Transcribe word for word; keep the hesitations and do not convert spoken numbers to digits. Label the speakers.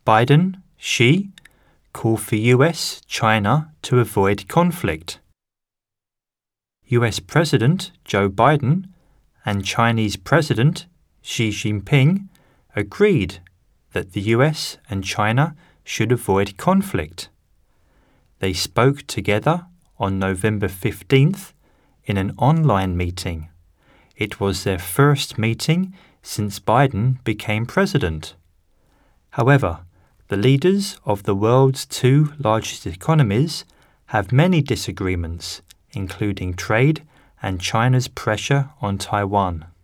Speaker 1: Biden, Xi, call for U S China to avoid conflict. U S President Joe Biden and Chinese President Xi Jinping agreed that the U S and China should avoid conflict. They spoke together on November fifteenth in an online meeting. It was their first meeting since Biden became president. However, the leaders of the world's two largest economies have many disagreements, including trade and China's pressure on Taiwan.